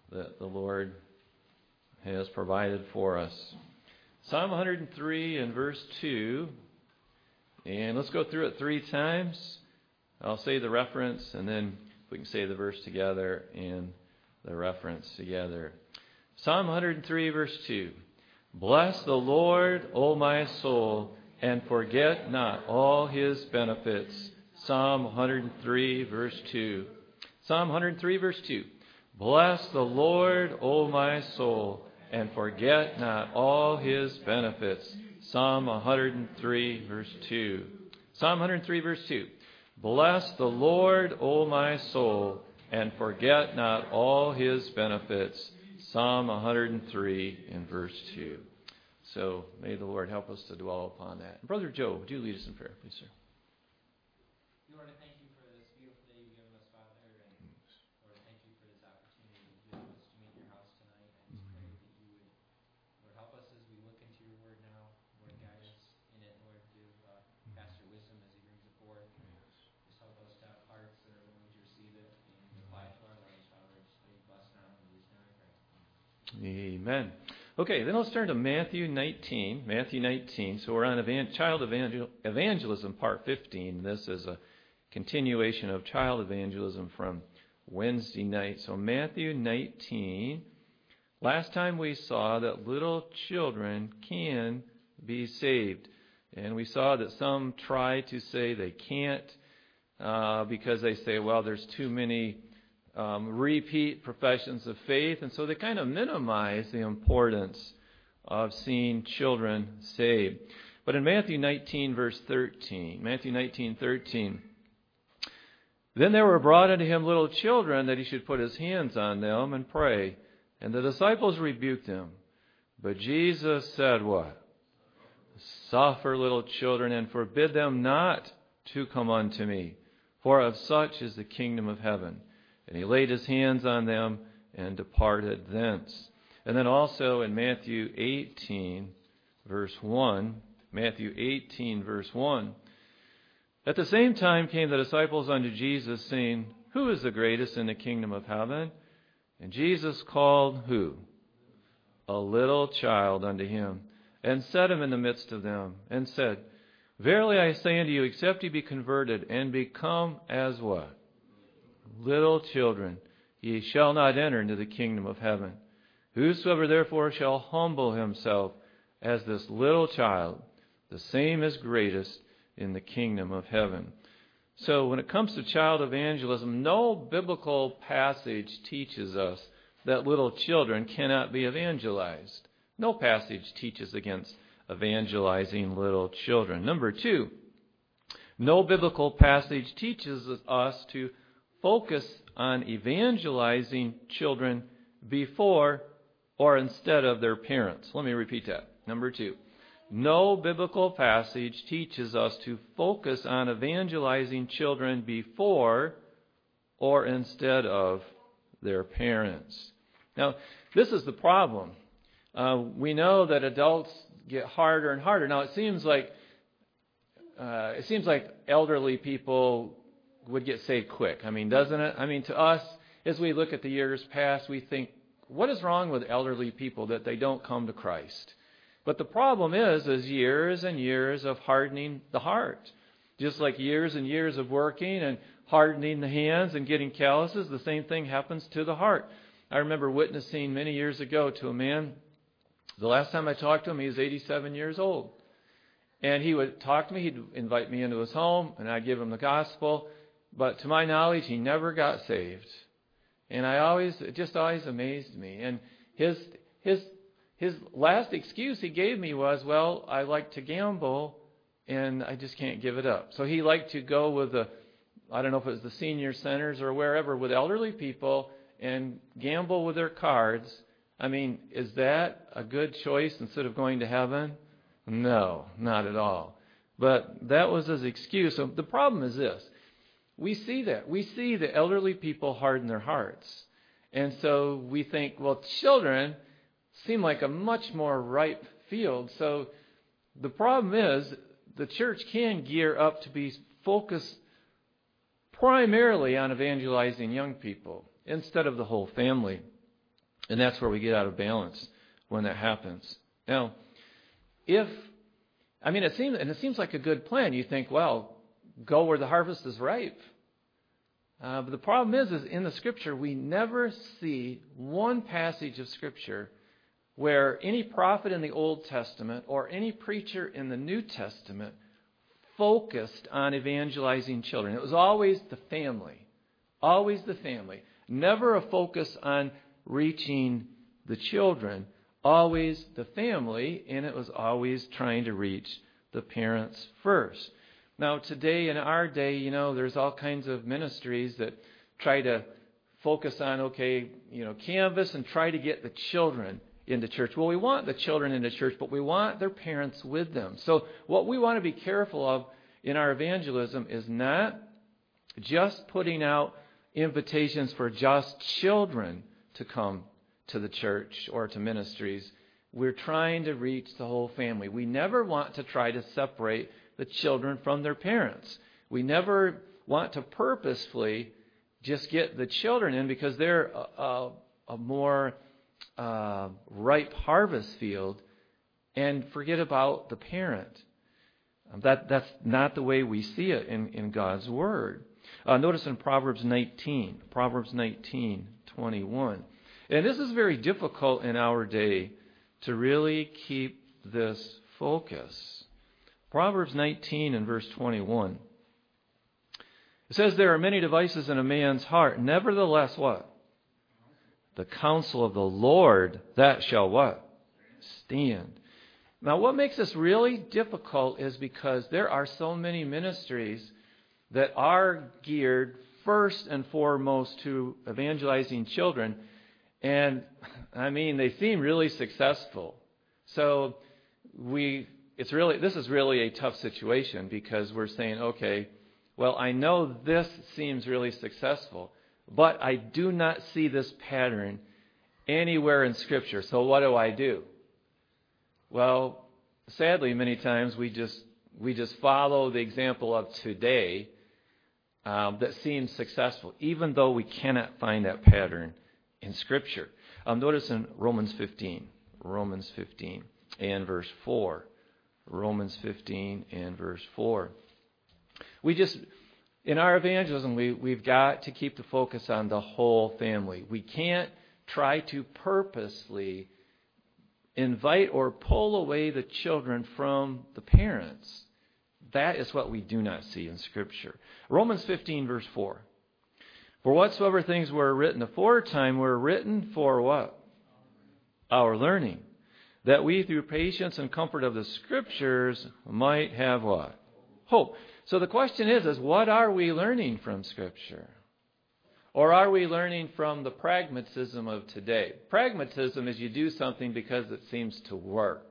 that the Lord has provided for us. Psalm 103 and verse 2. And let's go through it 3 times. I'll say the reference, and then we can say the verse together and the reference together. Psalm 103, verse 2. Bless the Lord, O my soul, and forget not all his benefits. Psalm 103, verse 2. Psalm 103, verse 2. Bless the Lord, O my soul, and forget not all his benefits. Psalm 103, verse 2. Psalm 103, verse 2. Bless the Lord, O my soul, and forget not all his benefits. Psalm 103 and verse 2. So may the Lord help us to dwell upon that. Brother Joe, would you lead us in prayer, please, sir? Lord, I thank you for this beautiful day you've given us, Father, and Lord, I thank you for this opportunity you've given us to meet in your house tonight. I just pray that you would, Lord, help us as we look into your word now. Lord, guide us in it. Lord, give Pastor wisdom as he brings it forth. Just help us to have hearts that are willing to receive it and apply it to our lives, Father. Just may you bless now in Jesus' name I pray. Amen. Okay, then let's turn to Matthew 19. Matthew 19. So we're on child evangelism, part 15. This is a continuation of child evangelism from Wednesday night. So Matthew 19. Last time we saw that little children can be saved. And we saw that some try to say they can't because they say, well, there's too many repeat professions of faith, and so they kind of minimize the importance of seeing children saved. But in Matthew 19, verse 13, Matthew 19:13, then there were brought unto him little children that he should put his hands on them and pray. And the disciples rebuked him. But Jesus said what? Suffer little children and forbid them not to come unto me, for of such is the kingdom of heaven. And he laid his hands on them and departed thence. And then also in Matthew 18, verse 1, Matthew 18, verse 1, at the same time came the disciples unto Jesus, saying, who is the greatest in the kingdom of heaven? And Jesus called who? A little child unto him, and set him in the midst of them, and said, verily I say unto you, except ye be converted, and become as what? Little children, ye shall not enter into the kingdom of heaven. Whosoever therefore shall humble himself as this little child, the same is greatest in the kingdom of heaven. So when it comes to child evangelism, no biblical passage teaches us that little children cannot be evangelized. No passage teaches against evangelizing little children. Number 2, no biblical passage teaches us to focus on evangelizing children before or instead of their parents. Let me repeat that. Number 2, no biblical passage teaches us to focus on evangelizing children before or instead of their parents. Now, this is the problem. We know that adults get harder and harder. Now, it seems like elderly people would get saved quick. I mean, doesn't it? I mean, to us, as we look at the years past, we think, what is wrong with elderly people that they don't come to Christ? But the problem is years and years of hardening the heart. Just like years and years of working and hardening the hands and getting calluses, the same thing happens to the heart. I remember witnessing many years ago to a man. The last time I talked to him, he was 87 years old. And he would talk to me. He'd invite me into his home, and I'd give him the gospel. But to my knowledge, he never got saved. And it just always amazed me. And his last excuse he gave me was, well, I like to gamble, and I just can't give it up. So he liked to go with I don't know if it was the senior centers or wherever, with elderly people and gamble with their cards. I mean, is that a good choice instead of going to heaven? No, not at all. But that was his excuse. So the problem is this. We see that. We see the elderly people harden their hearts. And so we think, well, children seem like a much more ripe field. So the problem is the church can gear up to be focused primarily on evangelizing young people instead of the whole family. And that's where we get out of balance when that happens. Now, it seems like a good plan. You think, well, go where the harvest is ripe. But the problem is in the Scripture, we never see one passage of Scripture where any prophet in the Old Testament or any preacher in the New Testament focused on evangelizing children. It was always the family. Always the family. Never a focus on reaching the children. Always the family, and it was always trying to reach the parents first. Now, today, in our day, there's all kinds of ministries that try to focus on, canvas and try to get the children into church. Well, we want the children into church, but we want their parents with them. So what we want to be careful of in our evangelism is not just putting out invitations for just children to come to the church or to ministries. We're trying to reach the whole family. We never want to try to separate the children from their parents. We never want to purposefully just get the children in because they're a more ripe harvest field and forget about the parent. That's not the way we see it in God's Word. Notice in Proverbs 19:21. And this is very difficult in our day to really keep this focus. Proverbs 19 and verse 21. It says, there are many devices in a man's heart. Nevertheless, what? The counsel of the Lord, that shall what? Stand. Now, what makes this really difficult is because there are so many ministries that are geared first and foremost to evangelizing children. And, they seem really successful. So, this is really a tough situation because we're saying, okay, well, I know this seems really successful, but I do not see this pattern anywhere in Scripture. So what do? Well, sadly, many times we just follow the example of today that seems successful, even though we cannot find that pattern in Scripture. Notice in Romans 15 and verse 4. Romans 15 and verse 4. In our evangelism, we've got to keep the focus on the whole family. We can't try to purposely invite or pull away the children from the parents. That is what we do not see in Scripture. Romans 15 verse 4. For whatsoever things were written aforetime were written for what? Our learning. That we through patience and comfort of the Scriptures might have what? Hope. So the question is what are we learning from Scripture? Or are we learning from the pragmatism of today? Pragmatism is you do something because it seems to work.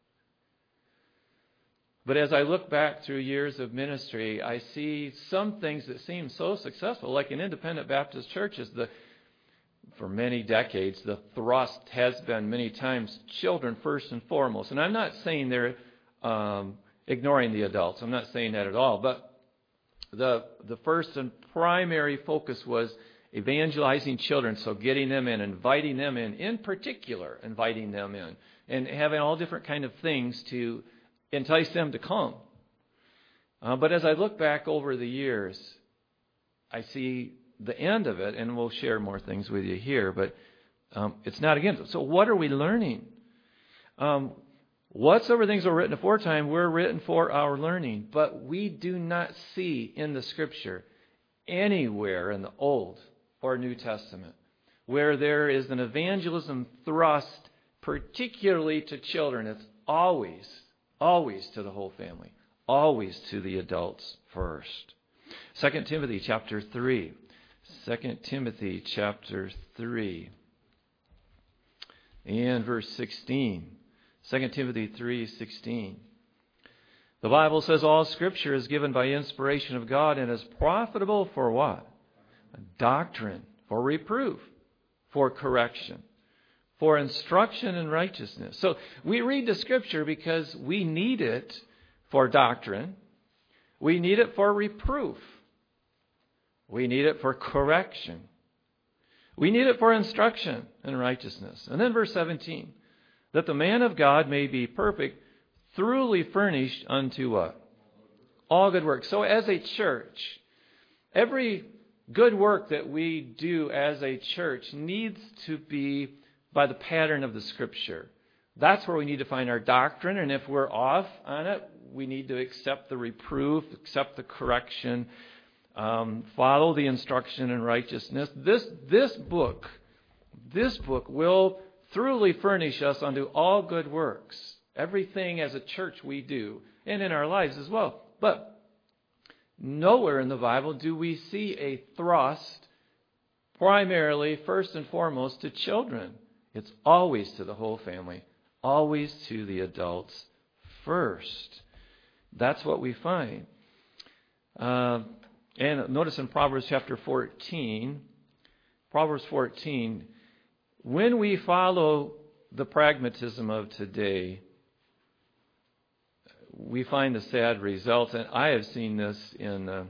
But as I look back through years of ministry, I see some things that seem so successful, like in independent Baptist churches. For many decades, the thrust has been many times children first and foremost. And I'm not saying they're ignoring the adults. I'm not saying that at all. But the first and primary focus was evangelizing children, so getting them in particular, inviting them in, and having all different kind of things to entice them to come. But as I look back over the years, I see the end of it, and we'll share more things with you here, but it's not against it. So what are we learning? Whatsoever things were written aforetime were written for our learning, but we do not see in the Scripture anywhere in the Old or New Testament where there is an evangelism thrust particularly to children. It's always to the whole family, always to the adults first. 2 Timothy chapter 3. 2 Timothy chapter 3 and verse 16. 2 Timothy 3:16. The Bible says all Scripture is given by inspiration of God and is profitable for what? Doctrine, for reproof, for correction, for instruction in righteousness. So we read the Scripture because we need it for doctrine. We need it for reproof. We need it for correction. We need it for instruction in righteousness. And then verse 17, that the man of God may be perfect, thoroughly furnished unto what? All good works. So as a church, every good work that we do as a church needs to be by the pattern of the Scripture. That's where we need to find our doctrine, and if we're off on it, we need to accept the reproof, accept the correction, follow the instruction in righteousness. This book will thoroughly furnish us unto all good works. Everything as a church we do, and in our lives as well. But nowhere in the Bible do we see a thrust primarily, first and foremost, to children. It's always to the whole family, always to the adults first. That's what we find. And notice in Proverbs chapter 14, when we follow the pragmatism of today, we find the sad results. And I have seen this in the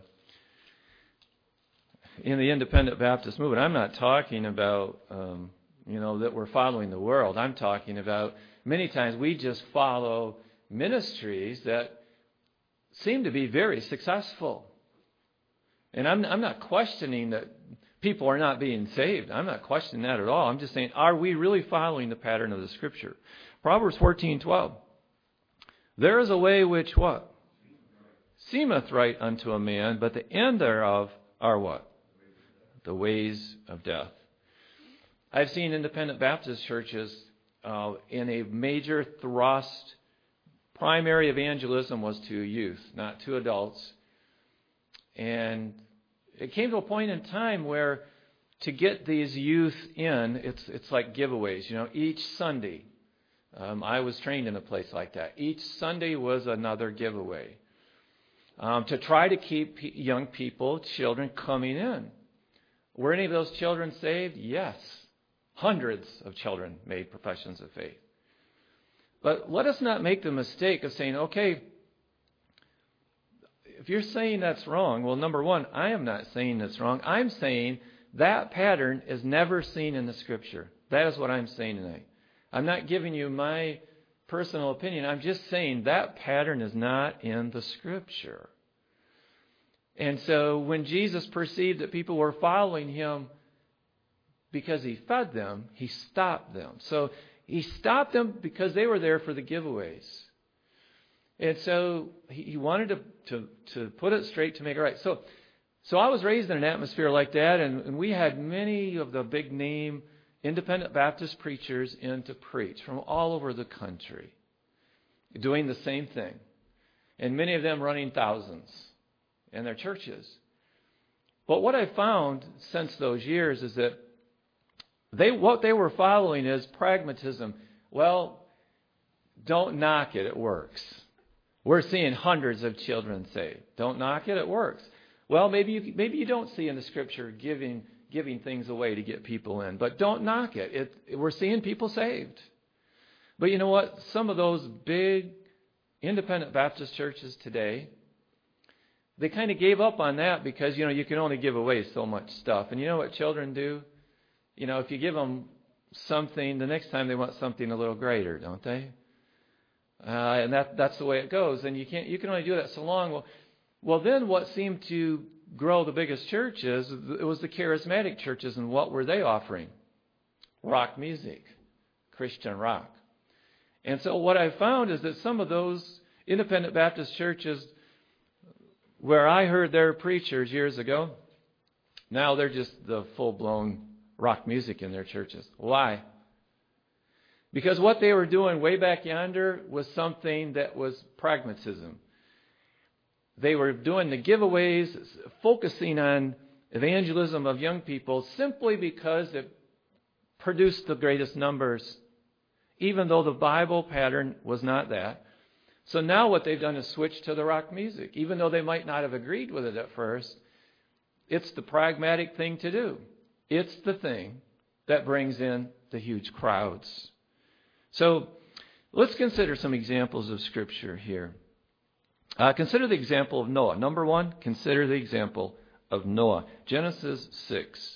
independent Baptist movement. I'm not talking about that we're following the world. I'm talking about many times we just follow ministries that seem to be very successful. And I'm not questioning that people are not being saved. I'm not questioning that at all. I'm just saying, are we really following the pattern of the Scripture? Proverbs 14:12. There is a way which what? Seemeth right unto a man, but the end thereof are what? The ways of death. I've seen independent Baptist churches in a major thrust. Primary evangelism was to youth, not to adults. And it came to a point in time where to get these youth in, it's like giveaways. Each Sunday, I was trained in a place like that. Each Sunday was another giveaway to try to keep young people, children, coming in. Were any of those children saved? Yes. Hundreds of children made professions of faith. But let us not make the mistake of saying, okay, if you're saying that's wrong, well, number one, I am not saying that's wrong. I'm saying that pattern is never seen in the Scripture. That is what I'm saying tonight. I'm not giving you my personal opinion. I'm just saying that pattern is not in the Scripture. And so when Jesus perceived that people were following Him because He fed them, He stopped them. So He stopped them because they were there for the giveaways. And so He wanted to put it straight to make it right. So I was raised in an atmosphere like that, and we had many of the big name independent Baptist preachers in to preach from all over the country, doing the same thing. And many of them running thousands in their churches. But what I found since those years is that what they were following is pragmatism. Well, don't knock it, it works. We're seeing hundreds of children saved. Don't knock it, it works. Well, maybe you don't see in the Scripture giving things away to get people in, but don't knock it. We're seeing people saved. But you know what? Some of those big independent Baptist churches today, they kind of gave up on that because, you can only give away so much stuff. And you know what children do? If you give them something, the next time they want something a little greater, don't they? And that's the way it goes. And you can only do that so long. Well, then what seemed to grow the biggest churches, it was the charismatic churches. And what were they offering? Rock music, Christian rock. And so what I found is that some of those independent Baptist churches where I heard their preachers years ago, now they're just the full-blown rock music in their churches. Why? Because what they were doing way back yonder was something that was pragmatism. They were doing the giveaways, focusing on evangelism of young people simply because it produced the greatest numbers, even though the Bible pattern was not that. So now what they've done is switch to the rock music. Even though they might not have agreed with it at first, it's the pragmatic thing to do. It's the thing that brings in the huge crowds. So let's consider some examples of Scripture here. Consider the example of Noah. Number one, consider the example of Noah. Genesis 6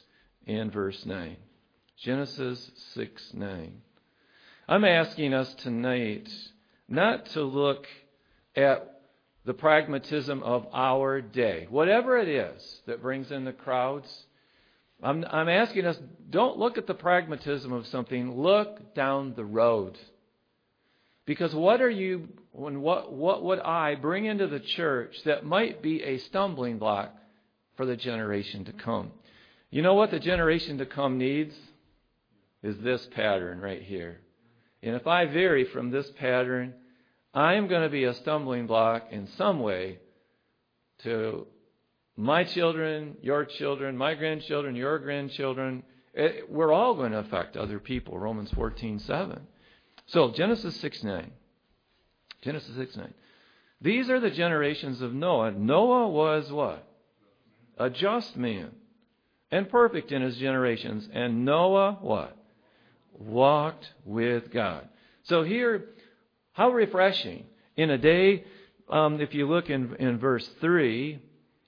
and verse 9. Genesis 6:9. I'm asking us tonight not to look at the pragmatism of our day, whatever it is that brings in the crowds. I'm asking us, don't look at the pragmatism of something. Look down the road. Because what would I bring into the church that might be a stumbling block for the generation to come? You know what the generation to come needs? Is this pattern right here. And if I vary from this pattern, I'm going to be a stumbling block in some way to my children, my grandchildren, your grandchildren. We're all going to affect other people. Romans 14:7. So Genesis 6:9. Genesis 6:9. These are the generations of Noah. Noah was what? A just man and perfect in his generations. And Noah what? Walked with God. So here, how refreshing. In a day, if you look in verse 3,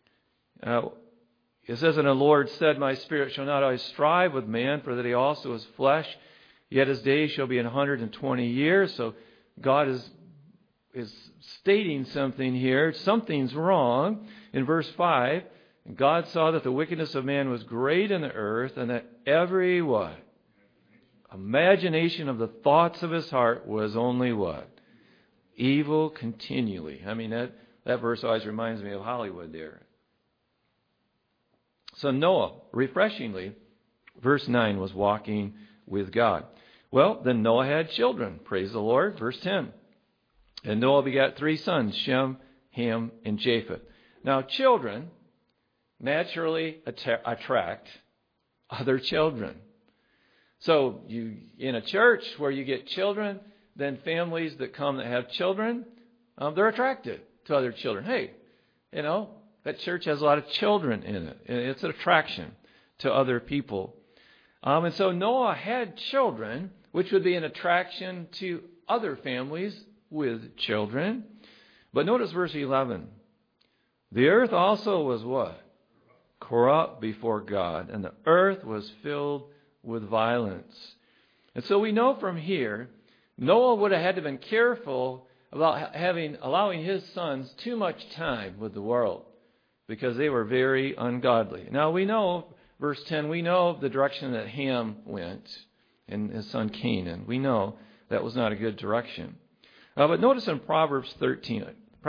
it says, and the Lord said, my spirit shall not always strive with man, for that he also is flesh. Yet his days shall be 120 years. So God is stating something here. Something's wrong. In verse 5, God saw that the wickedness of man was great in the earth, and that every what? Imagination of the thoughts of his heart was only what? Evil continually. I mean, that verse always reminds me of Hollywood there. So Noah, refreshingly, verse 9, was walking with God. Well, then Noah had children. Praise the Lord. Verse 10. And Noah begat 3 sons, Shem, Ham, and Japheth. Now, children naturally attract other children. So you in a church where you get children, then families that come that have children, they're attracted to other children. Hey, that church has a lot of children in it. It's an attraction to other people. And so Noah had children, which would be an attraction to other families with children. But notice verse 11. The earth also was what? Corrupt before God, and the earth was filled with violence. And so we know from here, Noah would have had to have been careful about allowing his sons too much time with the world, because they were very ungodly. Now we know, verse 10, we know the direction that Ham went and his son Canaan. We know that was not a good direction. But notice in Proverbs 13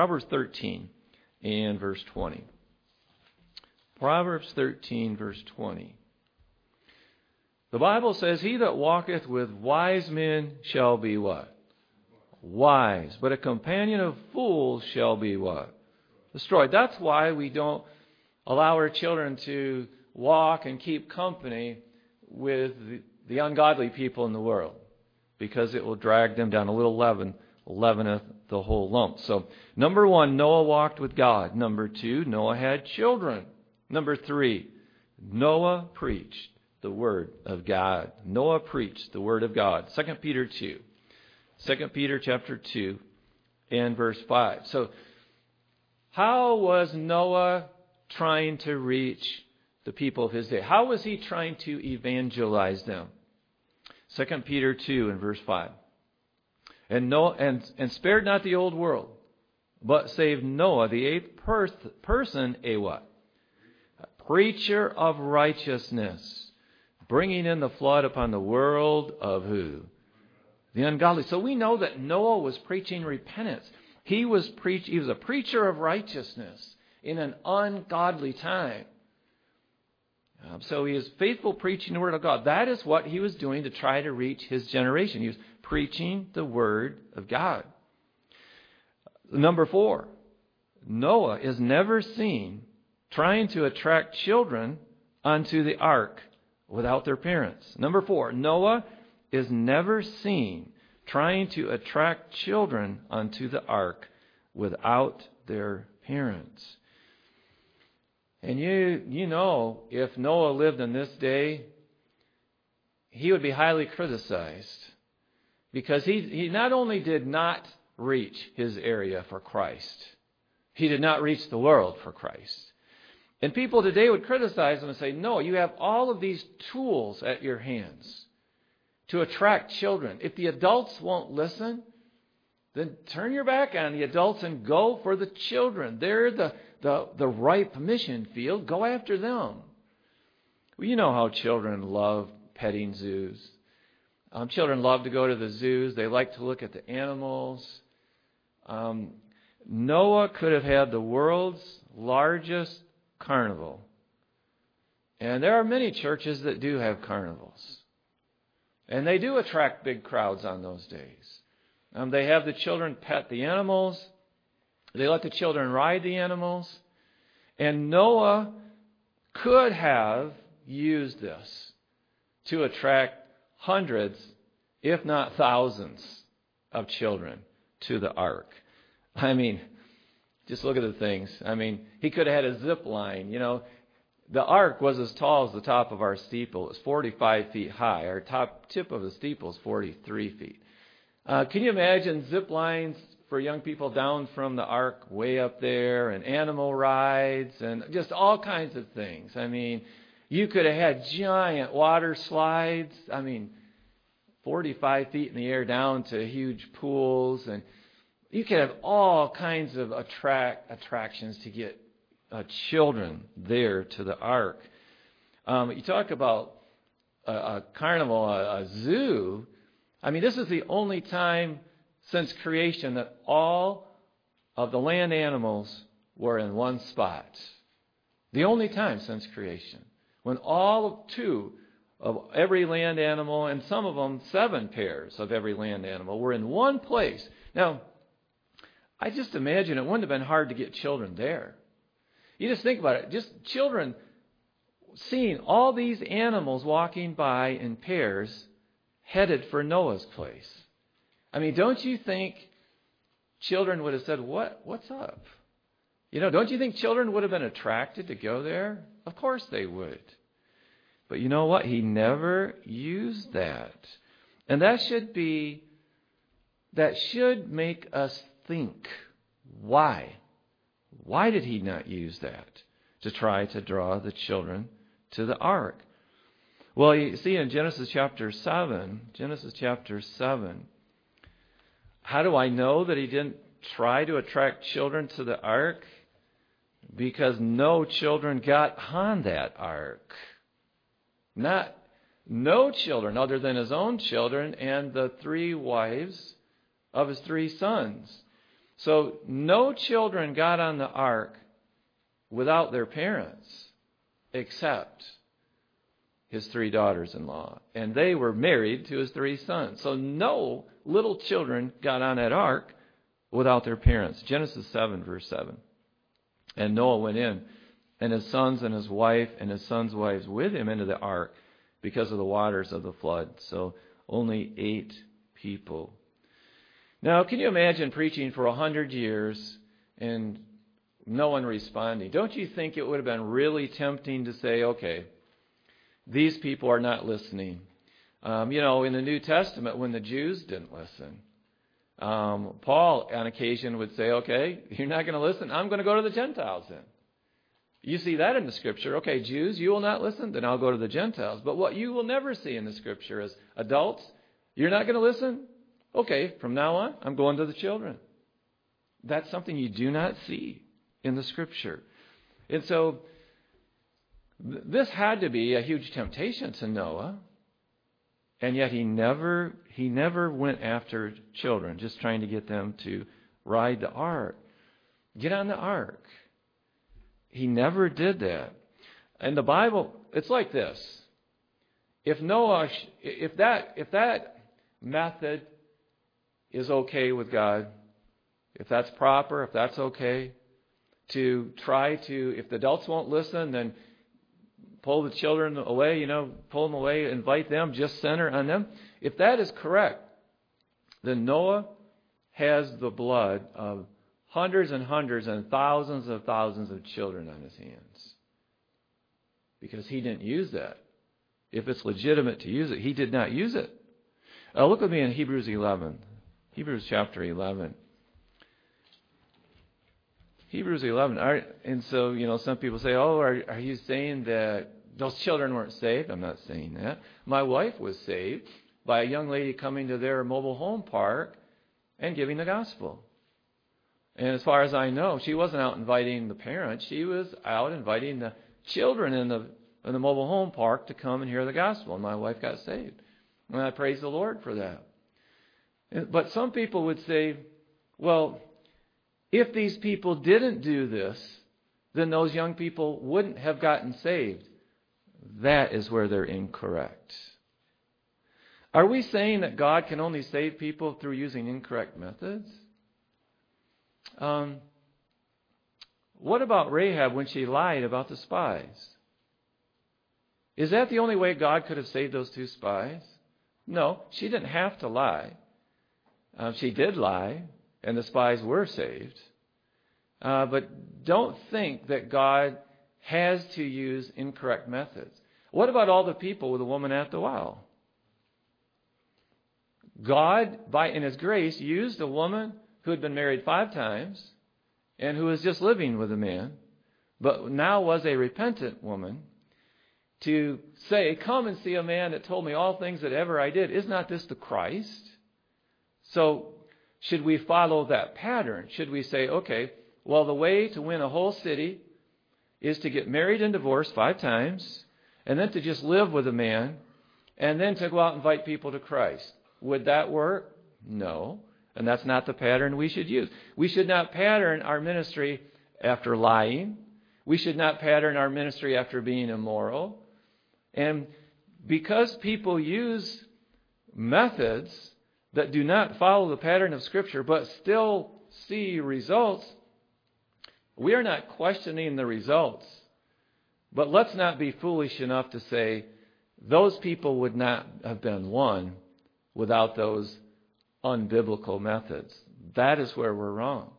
and verse 20. Proverbs 13, verse 20. The Bible says, he that walketh with wise men shall be what? Wise. But a companion of fools shall be what? Destroyed. That's why we don't allow our children to walk and keep company with the ungodly people in the world, because it will drag them down. A little leaven leaveneth the whole lump. So, number 1, Noah walked with God. Number 2, Noah had children. Number 3, Noah preached the Word of God. Noah preached the Word of God. 2 Peter 2. 2 Peter chapter 2 and verse 5. So, how was Noah trying to reach the people of his day? How was he trying to evangelize them? 2 Peter 2 and verse 5. And spared not the old world, but saved Noah, the 8th person, a what? A preacher of righteousness, bringing in the flood upon the world of who? The ungodly. So we know that Noah was preaching repentance. He was a preacher of righteousness in an ungodly time. So he is faithful preaching the Word of God. That is what he was doing to try to reach his generation. He was preaching the Word of God. Number 4, Noah is never seen trying to attract children onto the ark without their parents. Number 4, Noah is never seen trying to attract children onto the ark without their parents. And you know, if Noah lived in this day, he would be highly criticized, because he not only did not reach his area for Christ, he did not reach the world for Christ. And people today would criticize them and say, no, you have all of these tools at your hands to attract children. If the adults won't listen, then turn your back on the adults and go for the children. They're the ripe mission field. Go after them. Well, you know how children love petting zoos. Children love to go to the zoos. They like to look at the animals. Noah could have had the world's largest carnival. And there are many churches that do have carnivals. And they do attract big crowds on those days. They have the children pet the animals. They let the children ride the animals. And Noah could have used this to attract hundreds, if not thousands, of children to the ark. I mean, just look at the things. I mean, he could have had a zip line. You know, the ark was as tall as the top of our steeple. It was 45 feet high. Our top tip of the steeple is 43 feet. Can you imagine zip lines for young people down from the ark way up there, and animal rides, and just all kinds of things? I mean, you could have had giant water slides. I mean, 45 feet in the air down to huge pools, and you could have all kinds of attractions to get children there to the ark. You talk about a carnival, a zoo. I mean, this is the only time since creation that all of the land animals were in one spot. The only time since creation. When all two of every land animal, and some of them 7 pairs of every land animal, were in one place. Now, I just imagine it wouldn't have been hard to get children there. You just think about it. Just children seeing all these animals walking by in pairs headed for Noah's place. I mean, don't you think children would have said, what's up? You know, don't you think children would have been attracted to go there? Of course they would. But you know what? He never used that. And that should make us think. Why? Why did he not use that to try to draw the children to the ark? Well, you see in Genesis chapter 7, how do I know that he didn't try to attract children to the ark? Because no children got on that ark. No children other than his own children and the 3 wives of his 3 sons. So no children got on the ark without their parents, except his 3 daughters-in-law. And they were married to his 3 sons. So no little children got on that ark without their parents. Genesis 7, verse 7. And Noah went in, and his sons and his wife and his sons' wives with him into the ark because of the waters of the flood. So only 8 people. Now, can you imagine preaching for 100 years and no one responding? Don't you think it would have been really tempting to say, okay, these people are not listening? You know, in the New Testament, when the Jews didn't listen, Paul on occasion would say, okay, you're not going to listen. I'm going to go to the Gentiles then. You see that in the Scripture. Okay, Jews, you will not listen, then I'll go to the Gentiles. But what you will never see in the Scripture is adults, you're not going to listen? Okay, from now on, I'm going to the children. That's something you do not see in the Scripture. And so this had to be a huge temptation to Noah. And yet he never went after children, just trying to get them to ride the ark. Get on the ark. He never did that. In the Bible, it's like this. If that method is okay with God, if that's proper, if that's okay, to try to, if the adults won't listen, then pull the children away, pull them away, invite them, just center on them. If that is correct, then Noah has the blood of hundreds and hundreds and thousands of children on his hands. Because he didn't use that. If it's legitimate to use it, he did not use it. Look with me in Hebrews 11. Hebrews chapter 11. Hebrews 11. And so, some people say, oh, are you saying that those children weren't saved? I'm not saying that. My wife was saved by a young lady coming to their mobile home park and giving the gospel. And as far as I know, she wasn't out inviting the parents. She was out inviting the children in the mobile home park to come and hear the gospel. And my wife got saved. And I praise the Lord for that. But some people would say, well, if these people didn't do this, then those young people wouldn't have gotten saved. That is where they're incorrect. Are we saying that God can only save people through using incorrect methods? What about Rahab when she lied about the spies? Is that the only way God could have saved those 2 spies? No, she didn't have to lie. She did lie, and the spies were saved. But don't think that God has to use incorrect methods. What about all the people with the woman at the well? God, in His grace, used a woman who had been married 5 times and who was just living with a man, but now was a repentant woman, to say, come and see a man that told me all things that ever I did. Is not this the Christ? So should we follow that pattern? Should we say, okay, well, the way to win a whole city is to get married and divorced 5 times, and then to just live with a man, and then to go out and invite people to Christ. Would that work? No. And that's not the pattern we should use. We should not pattern our ministry after lying. We should not pattern our ministry after being immoral. And because people use methods that do not follow the pattern of Scripture, but still see results, we are not questioning the results. But let's not be foolish enough to say those people would not have been won without those unbiblical methods. That is where we're wrong.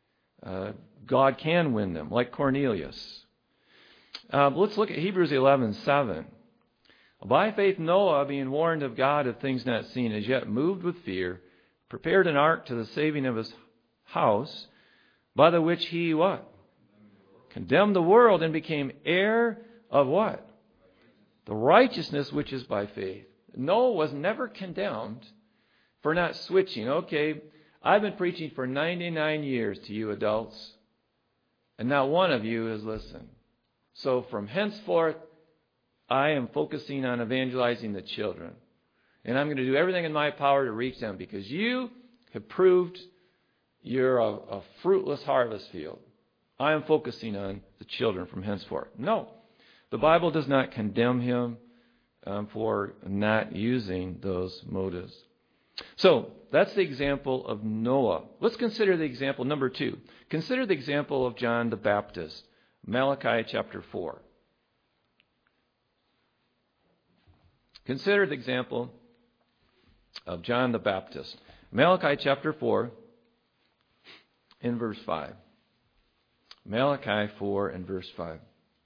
God can win them, like Cornelius. Let's look at Hebrews 11:7. By faith Noah, being warned of God of things not seen, as yet moved with fear, prepared an ark to the saving of his house, by the which he what? Condemned the world and became heir of what? The righteousness which is by faith. Noah was never condemned for not switching. Okay, I've been preaching for 99 years to you adults, and not one of you has listened. So from henceforth, I am focusing on evangelizing the children. And I'm going to do everything in my power to reach them because you have proved you're a fruitless harvest field. I am focusing on the children from henceforth. No, the Bible does not condemn him for not using those motives. So that's the example of Noah. Let's consider the example number 2. Consider the example of John the Baptist. Malachi chapter 4. Consider the example of John the Baptist. Malachi chapter 4 in verse 5. Malachi 4 and verse 5.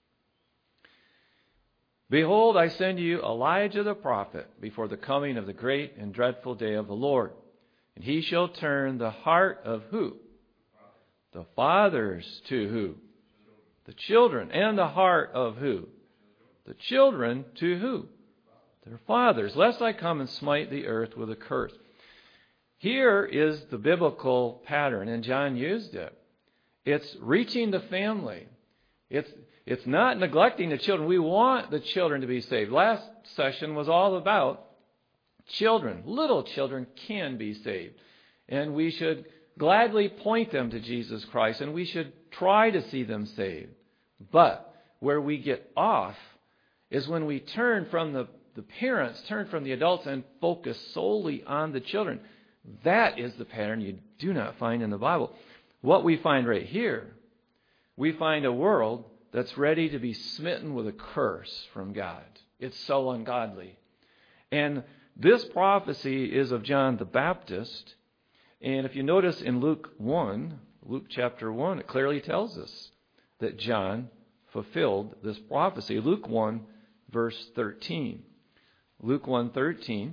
Behold, I send you Elijah the prophet before the coming of the great and dreadful day of the Lord. And he shall turn the heart of who? The fathers to who? The children. And the heart of who? The children to who? Their fathers. Lest I come and smite the earth with a curse. Here is the biblical pattern, and John used it. It's reaching the family. It's not neglecting the children. We want the children to be saved. Last session was all about children. Little children can be saved. And we should gladly point them to Jesus Christ, and we should try to see them saved. But where we get off is when we turn from the parents, turn from the adults, and focus solely on the children. That is the pattern you do not find in the Bible. What we find right here, we find a world that's ready to be smitten with a curse from God. It's so ungodly. And this prophecy is of John the Baptist. And if you notice in Luke chapter 1, it clearly tells us that John fulfilled this prophecy. Luke 1, verse 13. Luke 1:13.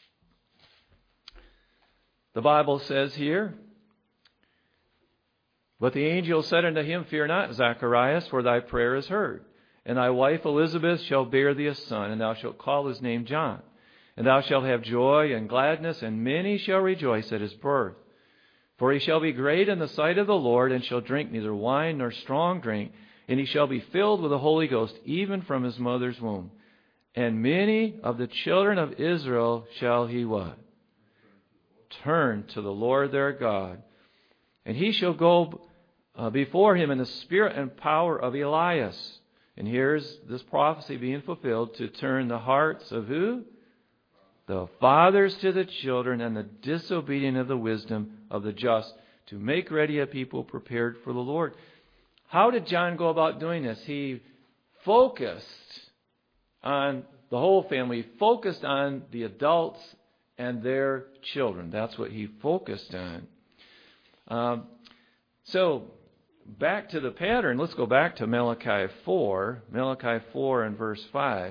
The Bible says here, But the angel said unto him, Fear not, Zacharias, for thy prayer is heard. And thy wife Elizabeth shall bear thee a son, and thou shalt call his name John. And thou shalt have joy and gladness, and many shall rejoice at his birth. For he shall be great in the sight of the Lord, and shall drink neither wine nor strong drink, and he shall be filled with the Holy Ghost, even from his mother's womb. And many of the children of Israel shall he what? Turn to the Lord their God. And he shall go before him in the spirit and power of Elias. And here's this prophecy being fulfilled, to turn the hearts of who? The fathers to the children, and the disobedient of the wisdom of the just, to make ready a people prepared for the Lord. How did John go about doing this? He focused on the whole family. He focused on the adults and their children. That's what he focused on. So, back to the pattern. Let's go back to Malachi 4. Malachi 4 and verse 5.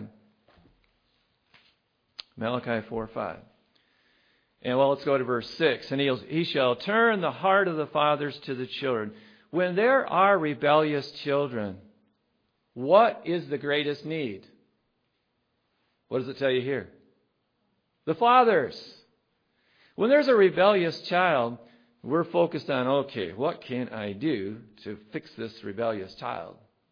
Malachi 4:5. And let's go to verse 6. And he shall turn the heart of the fathers to the children. When there are rebellious children, what is the greatest need? What does it tell you here? The fathers. When there's a rebellious child, we're focused on, okay, what can I do to fix this rebellious child?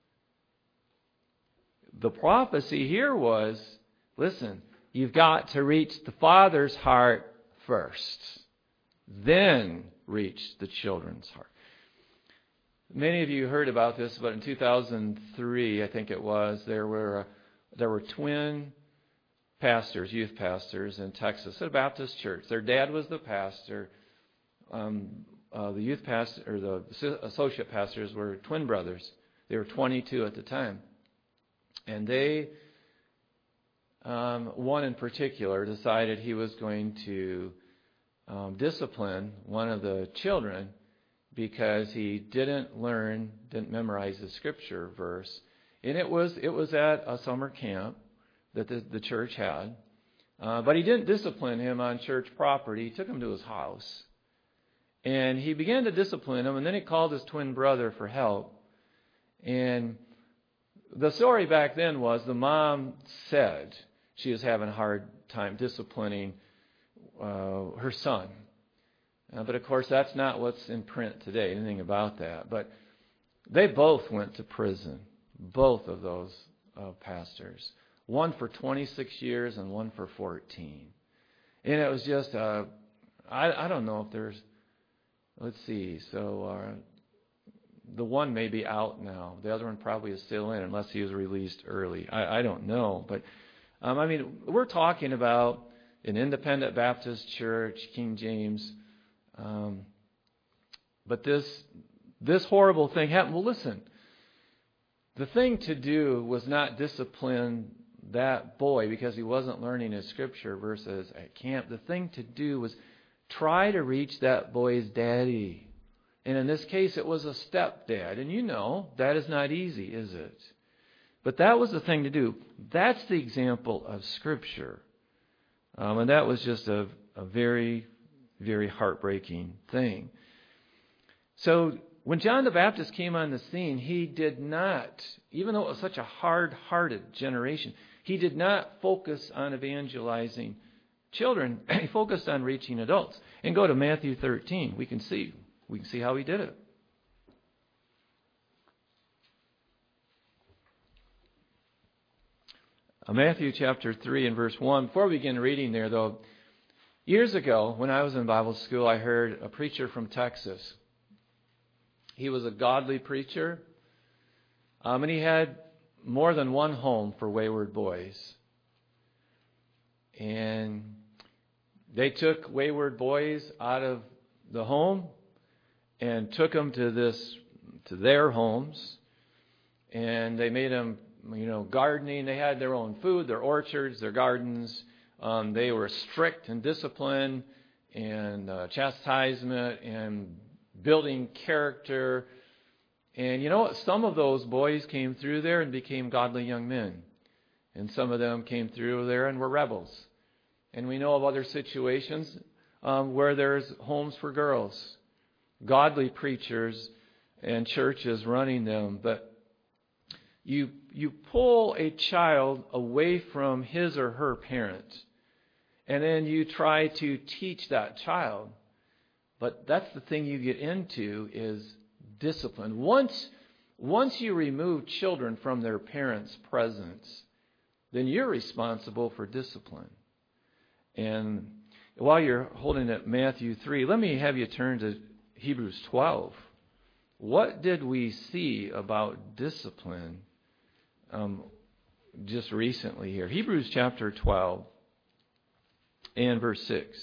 The prophecy here was, listen, you've got to reach the father's heart first, then reach the children's heart. Many of you heard about this, but in 2003, I think it was, there were twin pastors, youth pastors in Texas at a Baptist church. Their dad was the pastor. The youth pastor, or the associate pastors, were twin brothers. They were 22 at the time, and they, one in particular, decided he was going to discipline one of the children because he didn't memorize the scripture verse, and it was at a summer camp that the church had, but he didn't discipline him on church property. He took him to his house. And he began to discipline him, and then he called his twin brother for help. And the story back then was the mom said she was having a hard time disciplining her son. But of course, that's not what's in print today, anything about that. But they both went to prison, both of those pastors. One for 26 years and one for 14. And it was just, I don't know if there's... Let's see. So the one may be out now. The other one probably is still in, unless he was released early. I don't know. But, we're talking about an independent Baptist church, King James. But this horrible thing happened. Well, listen. The thing to do was not discipline that boy because he wasn't learning his scripture verses at camp. The thing to do was try to reach that boy's daddy. And in this case, it was a stepdad. And you know, that is not easy, is it? But that was the thing to do. That's the example of Scripture. And that was just a very, very heartbreaking thing. So when John the Baptist came on the scene, he did not, even though it was such a hard-hearted generation, he did not focus on evangelizing children. He focused on reaching adults. And go to Matthew 13. We can see how he did it. Matthew chapter 3 and verse 1. Before we begin reading there, though, years ago when I was in Bible school, I heard a preacher from Texas. He was a godly preacher, and he had more than one home for wayward boys. And they took wayward boys out of the home and took them to their homes, and they made them, gardening. They had their own food, their orchards, their gardens. They were strict and discipline and chastisement and building character. And you know what? Some of those boys came through there and became godly young men, and some of them came through there and were rebels. And we know of other situations where there's homes for girls. Godly preachers and churches running them, but you pull a child away from his or her parent, and then you try to teach that child. But that's the thing you get into is discipline. Once you remove children from their parents' presence, then you're responsible for discipline. And while you're holding at Matthew 3, let me have you turn to Hebrews 12. What did we see about discipline just recently here? Hebrews chapter 12 and verse 6.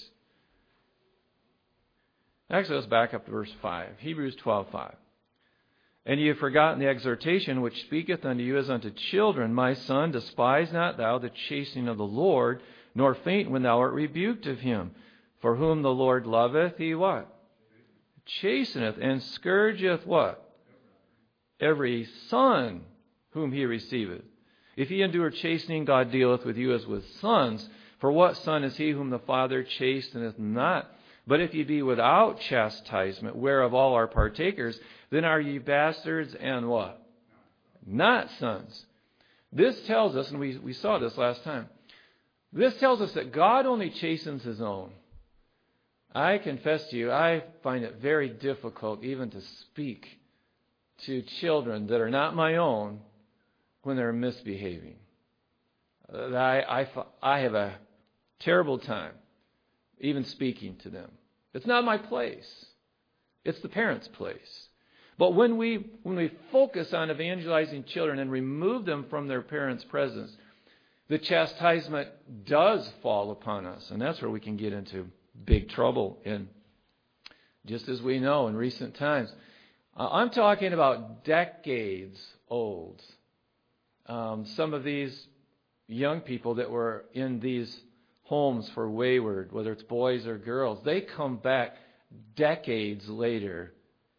Actually, let's back up to verse 5. Hebrews 12:5. And ye have forgotten the exhortation which speaketh unto you as unto children. My son, despise not thou the chastening of the Lord, nor faint when thou art rebuked of him. For whom the Lord loveth, he what? Chasteneth, and scourgeth what? Every son whom he receiveth. If ye endure chastening, God dealeth with you as with sons. For what son is he whom the Father chasteneth not? But if ye be without chastisement, whereof all are partakers, then are ye bastards and what? Not sons. This tells us, and we saw this last time, this tells us that God only chastens his own. I confess to you, I find it very difficult even to speak to children that are not my own when they're misbehaving. I have a terrible time even speaking to them. It's not my place. It's the parents' place. But when we focus on evangelizing children and remove them from their parents' presence, the chastisement does fall upon us. And that's where we can get into big trouble. And just as we know in recent times, I'm talking about decades old. Some of these young people that were in these homes for wayward, whether it's boys or girls, they come back decades later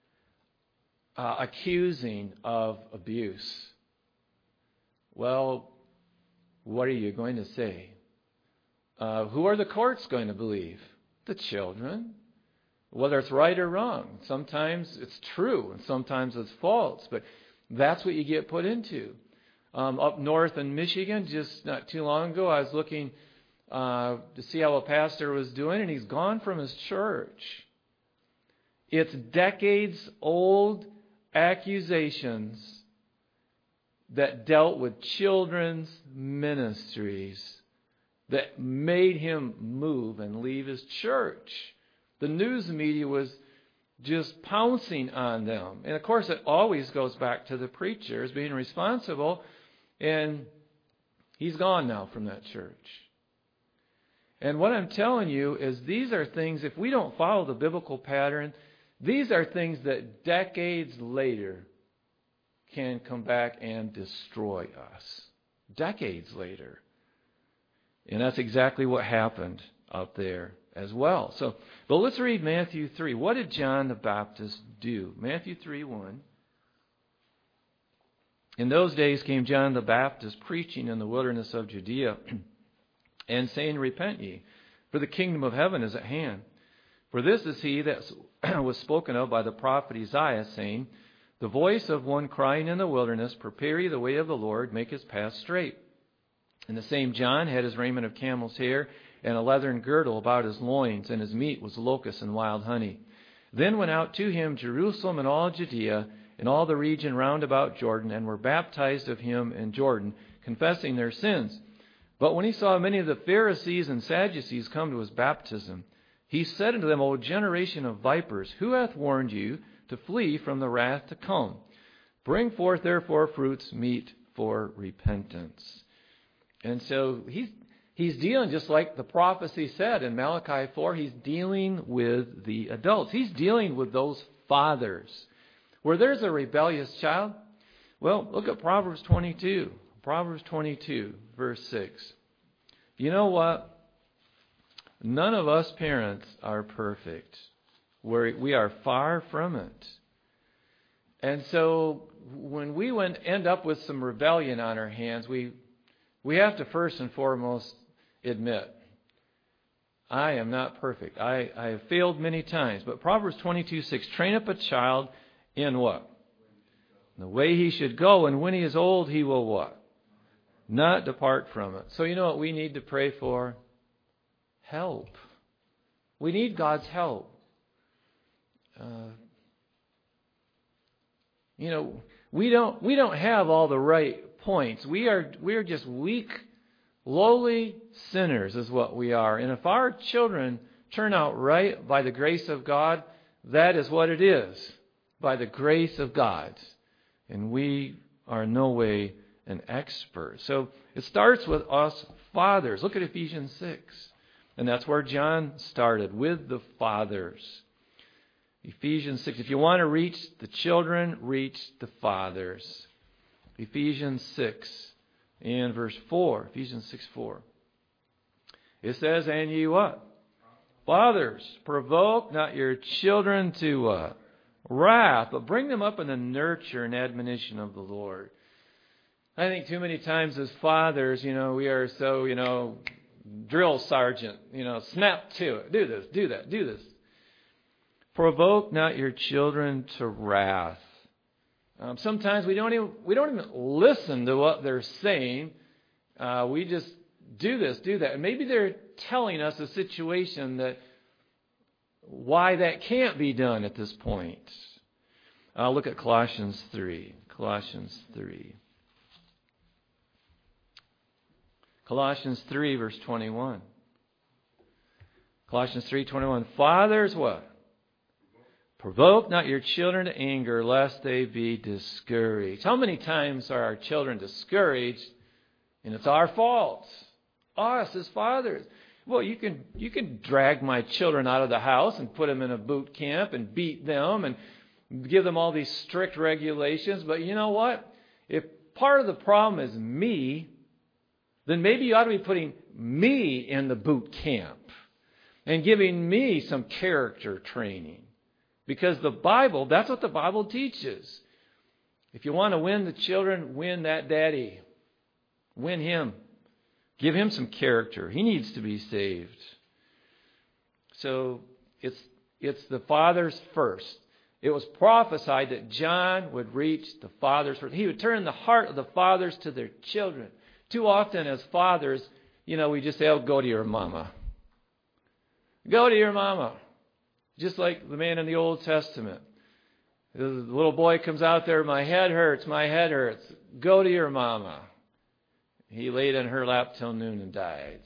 accusing of abuse. Well, what are you going to say? Who are the courts going to believe? The children. Whether it's right or wrong. Sometimes it's true and sometimes it's false. But that's what you get put into. Up north in Michigan, just not too long ago, I was looking to see how a pastor was doing, and he's gone from his church. It's decades old accusations that dealt with children's ministries that made him move and leave his church. The news media was just pouncing on them. And of course, it always goes back to the preacher as being responsible. And he's gone now from that church. And what I'm telling you is these are things, if we don't follow the biblical pattern, these are things that decades later can come back and destroy us. Decades later. And that's exactly what happened out there as well. But let's read Matthew 3. What did John the Baptist do? Matthew 3:1. In those days came John the Baptist preaching in the wilderness of Judea and saying, Repent ye, for the kingdom of heaven is at hand. For this is he that was spoken of by the prophet Isaiah, saying, The voice of one crying in the wilderness, Prepare ye the way of the Lord, make his path straight. And the same John had his raiment of camel's hair, and a leathern girdle about his loins, and his meat was locusts and wild honey. Then went out to him Jerusalem and all Judea, and all the region round about Jordan, and were baptized of him in Jordan, confessing their sins. But when he saw many of the Pharisees and Sadducees come to his baptism, he said unto them, O generation of vipers, who hath warned you to flee from the wrath to come? Bring forth therefore fruits meet for repentance. And so he's dealing, just like the prophecy said in Malachi 4, he's dealing with the adults. He's dealing with those fathers. Where there's a rebellious child, well, look at Proverbs 22. Proverbs 22, verse 6. You know what? None of us parents are perfect. We are far from it. And so when we end up with some rebellion on our hands, we have to first and foremost admit, I am not perfect. I have failed many times. But Proverbs 22:6, train up a child In what? The way he should go, and when he is old, he will what? Not depart from it. So you know what we need to pray for? Help. We need God's help. We don't have all the right points. We are just weak, lowly sinners is what we are. And if our children turn out right by the grace of God, that is what it is. By the grace of God. And we are in no way an expert. So it starts with us fathers. Look at Ephesians 6. And that's where John started, with the fathers. Ephesians 6. If you want to reach the children, reach the fathers. Ephesians 6 and verse 4. Ephesians 6:4. It says, and ye what? Fathers, provoke not your children to what? Wrath, but bring them up in the nurture and admonition of the Lord. I think too many times as fathers, we are so, drill sergeant, snap to it. Do this, do that, do this. Provoke not your children to wrath. Sometimes we don't even listen to what they're saying. We just do this, do that. And maybe they're telling us a situation that why that can't be done at this point. Look at Colossians 3. Colossians 3. Colossians 3, verse 21. Colossians 3:21. Fathers, what? Provoke not your children to anger, lest they be discouraged. How many times are our children discouraged, and it's our fault? Us as fathers. Well, you can drag my children out of the house and put them in a boot camp and beat them and give them all these strict regulations. But you know what? If part of the problem is me, then maybe you ought to be putting me in the boot camp and giving me some character training. Because the Bible, that's what the Bible teaches. If you want to win the children, win that daddy. Win him. Give him some character. He needs to be saved. So it's the fathers first. It was prophesied that John would reach the fathers first. He would turn the heart of the fathers to their children. Too often as fathers, we just say, oh, go to your mama. Go to your mama. Just like the man in the Old Testament. The little boy comes out there, my head hurts, my head hurts. Go to your mama. He laid in her lap till noon and died.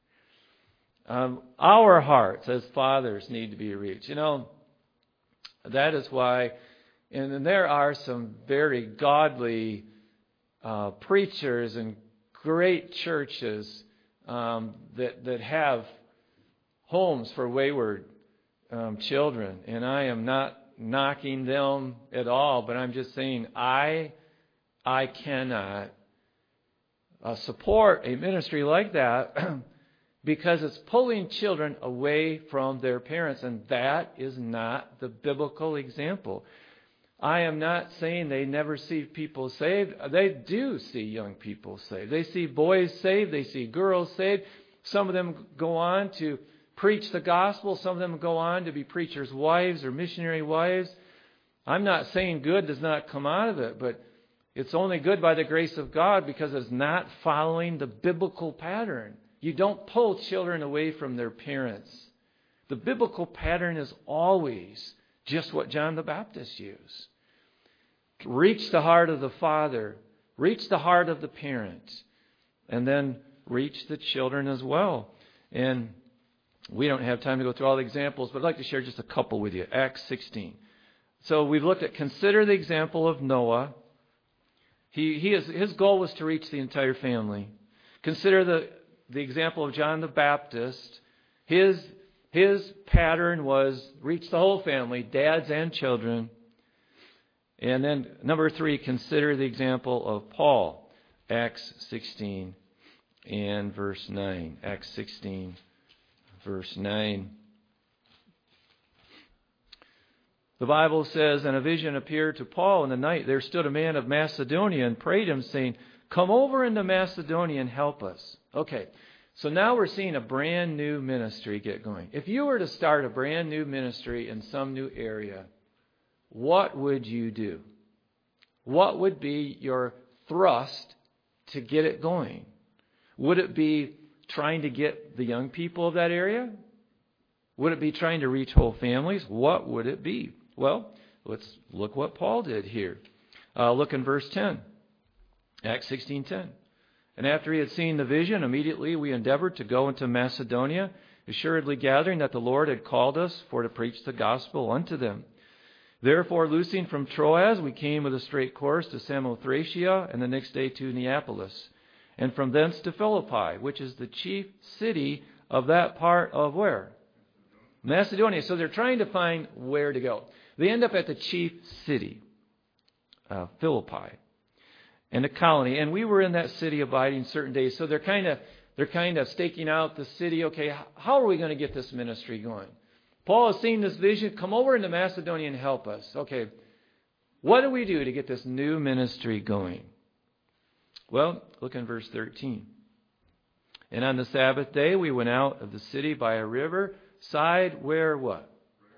Our hearts as fathers need to be reached. That is why, and there are some very godly preachers and great churches that have homes for wayward children. And I am not knocking them at all, but I'm just saying I cannot support a ministry like that because it's pulling children away from their parents, and that is not the biblical example. I am not saying they never see people saved. They do see young people saved. They see boys saved. They see girls saved. Some of them go on to preach the gospel. Some of them go on to be preachers' wives or missionary wives. I'm not saying good does not come out of it, but it's only good by the grace of God because it's not following the biblical pattern. You don't pull children away from their parents. The biblical pattern is always just what John the Baptist used. Reach the heart of the father. Reach the heart of the parent. And then reach the children as well. And we don't have time to go through all the examples, but I'd like to share just a couple with you. Acts 16. So we've looked at, consider the example of Noah. His goal was to reach the entire family. Consider the example of John the Baptist. His pattern was reach the whole family, dads and children. And then number 3, consider the example of Paul. Acts 16 and verse 9. Acts 16, verse 9. The Bible says, and a vision appeared to Paul in the night. There stood a man of Macedonia and prayed him, saying, come over into Macedonia and help us. Okay, so now we're seeing a brand new ministry get going. If you were to start a brand new ministry in some new area, what would you do? What would be your thrust to get it going? Would it be trying to get the young people of that area? Would it be trying to reach whole families? What would it be? Well, let's look what Paul did here. Look in verse 10. Acts 16:10. And after he had seen the vision, immediately we endeavored to go into Macedonia, assuredly gathering that the Lord had called us for to preach the gospel unto them. Therefore, loosing from Troas, we came with a straight course to Samothracia, and the next day to Neapolis, and from thence to Philippi, which is the chief city of that part of where? Macedonia. So they're trying to find where to go. They end up at the chief city, Philippi, and a colony. And we were in that city abiding certain days. So they're kind of staking out the city. Okay, how are we going to get this ministry going? Paul has seen this vision. Come over into Macedonia and help us. Okay, what do we do to get this new ministry going? Well, look in verse 13. And on the Sabbath day we went out of the city by a river side where what?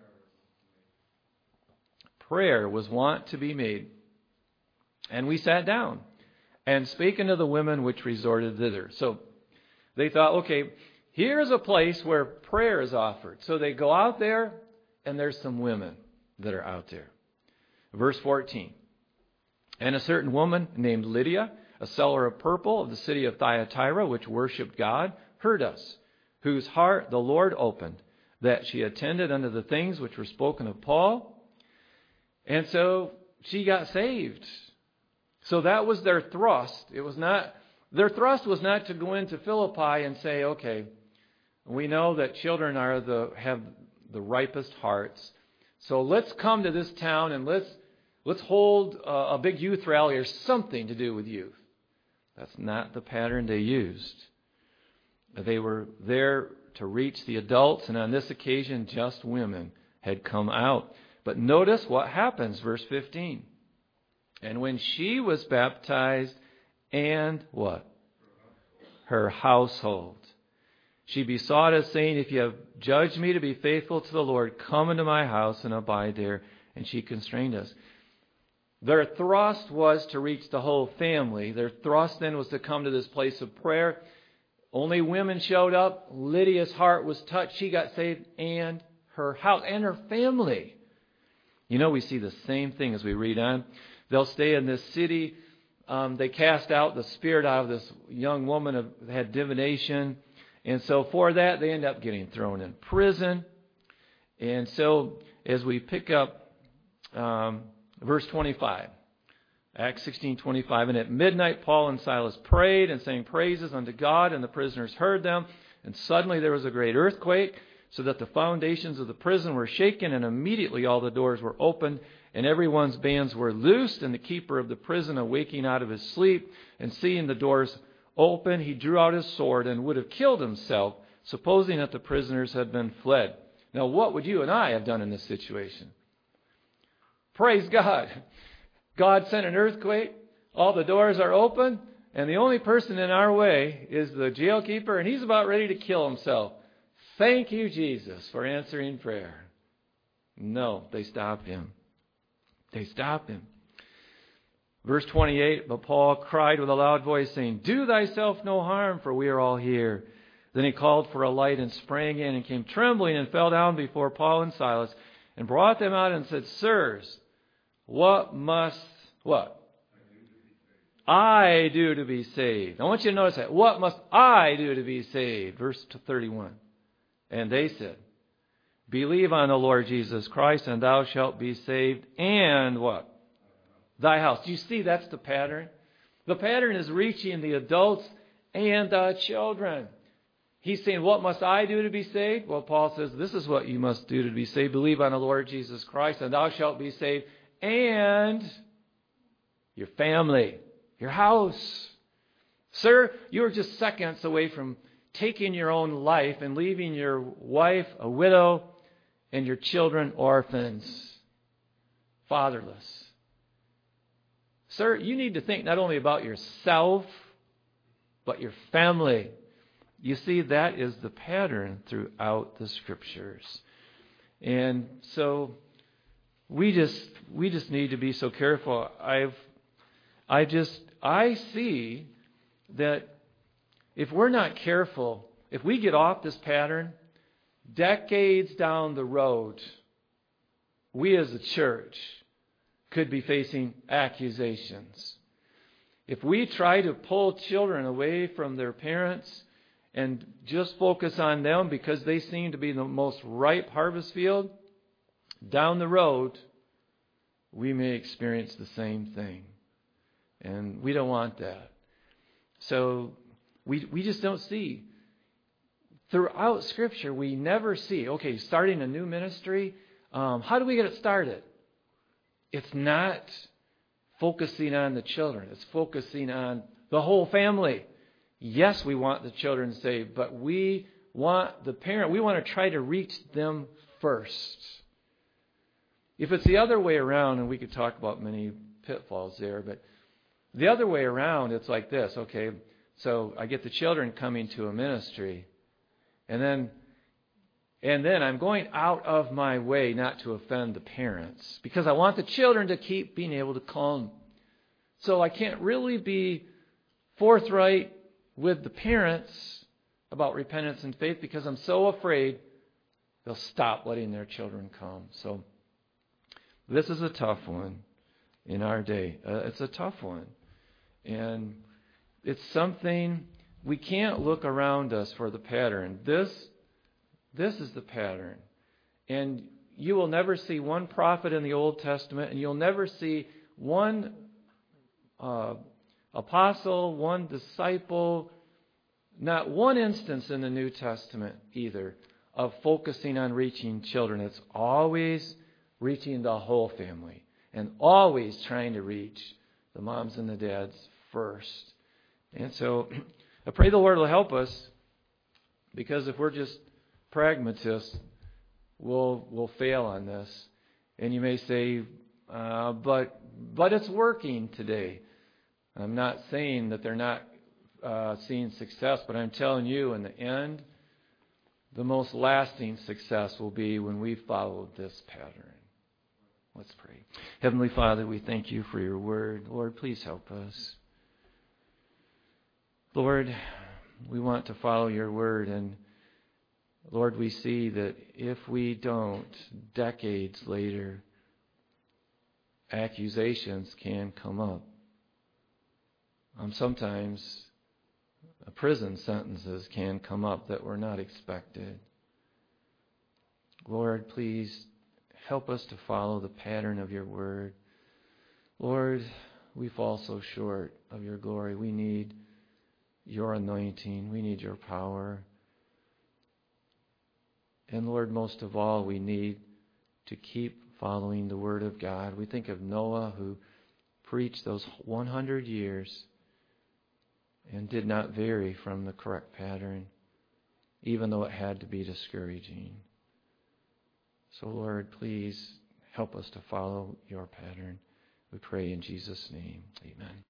Prayer was wont to be made. And we sat down and spake unto the women which resorted thither. So they thought, okay, here's a place where prayer is offered. So they go out there, and there's some women that are out there. Verse 14. And a certain woman named Lydia, a seller of purple of the city of Thyatira, which worshipped God, heard us, whose heart the Lord opened, that she attended unto the things which were spoken of Paul. And so she got saved. So that was their thrust. Their thrust was not to go into Philippi and say, okay, we know that children have the ripest hearts. So let's come to this town and let's hold a big youth rally or something to do with youth. That's not the pattern they used. They were there to reach the adults, and on this occasion, just women had come out. But notice what happens, verse 15. And when she was baptized, and what? Her household. She besought us, saying, if you have judged me to be faithful to the Lord, come into my house and abide there. And she constrained us. Their thrust was to reach the whole family. Their thrust then was to come to this place of prayer. Only women showed up. Lydia's heart was touched. She got saved, and her house and her family. You know, we see the same thing as we read on. They'll stay in this city. They cast out the spirit out of this young woman who had divination. And so for that, they end up getting thrown in prison. And so as we pick up verse 25, Acts 16:25, and at midnight Paul and Silas prayed and sang praises unto God, and the prisoners heard them. And suddenly there was a great earthquake, so that the foundations of the prison were shaken, and immediately all the doors were opened, and everyone's bands were loosed. And the keeper of the prison, awaking out of his sleep, and seeing the doors open, he drew out his sword and would have killed himself, supposing that the prisoners had been fled. Now, what would you and I have done in this situation? Praise God. God sent an earthquake. All the doors are open. And the only person in our way is the jailkeeper, and he's about ready to kill himself. Thank you, Jesus, for answering prayer. No, they stopped him. They stopped him. Verse 28, but Paul cried with a loud voice, saying, do thyself no harm, for we are all here. Then he called for a light and sprang in and came trembling and fell down before Paul and Silas and brought them out and said, sirs, what I do to be saved? I want you to notice that. What must I do to be saved? Verse 31. And they said, believe on the Lord Jesus Christ, and thou shalt be saved, and what? Thy house. Do you see that's the pattern? The pattern is reaching the adults and the children. He's saying, what must I do to be saved? Well, Paul says, this is what you must do to be saved. Believe on the Lord Jesus Christ, and thou shalt be saved, and your family, your house. Sir, you are just seconds away from taking your own life and leaving your wife a widow and your children orphans, fatherless. Sir, you need to think not only about yourself, but your family. You see, that is the pattern throughout the Scriptures. And so we just need to be so careful. I see that if we're not careful, if we get off this pattern, decades down the road, we as a church could be facing accusations. If we try to pull children away from their parents and just focus on them because they seem to be the most ripe harvest field, down the road, we may experience the same thing. And we don't want that. So we just don't see. Throughout Scripture, we never see, okay, starting a new ministry, how do we get it started? It's not focusing on the children. It's focusing on the whole family. Yes, we want the children saved, but we want the parent. We want to try to reach them first. If it's the other way around, and we could talk about many pitfalls there, but the other way around, it's like this. Okay, so I get the children coming to a ministry, and then I'm going out of my way not to offend the parents because I want the children to keep being able to come. So I can't really be forthright with the parents about repentance and faith because I'm so afraid they'll stop letting their children come. So this is a tough one in our day. It's a tough one. And it's something we can't look around us for the pattern. This is the pattern. And you will never see one prophet in the Old Testament, and you'll never see one apostle, one disciple, not one instance in the New Testament either of focusing on reaching children. It's always reaching the whole family and always trying to reach the moms and the dads first. And so I pray the Lord will help us, because if we're just pragmatists, we'll fail on this. And you may say, but it's working today. I'm not saying that they're not seeing success, but I'm telling you, in the end, the most lasting success will be when we follow this pattern. Let's pray. Heavenly Father, we thank you for your word. Lord, please help us. Lord, we want to follow your word, and Lord, we see that if we don't, decades later, accusations can come up. Sometimes prison sentences can come up that were not expected. Lord, please help us to follow the pattern of your word. Lord, we fall so short of your glory. We need your anointing. We need your power. And Lord, most of all, we need to keep following the word of God. We think of Noah, who preached those 100 years and did not vary from the correct pattern, even though it had to be discouraging. So Lord, please help us to follow your pattern. We pray in Jesus' name. Amen.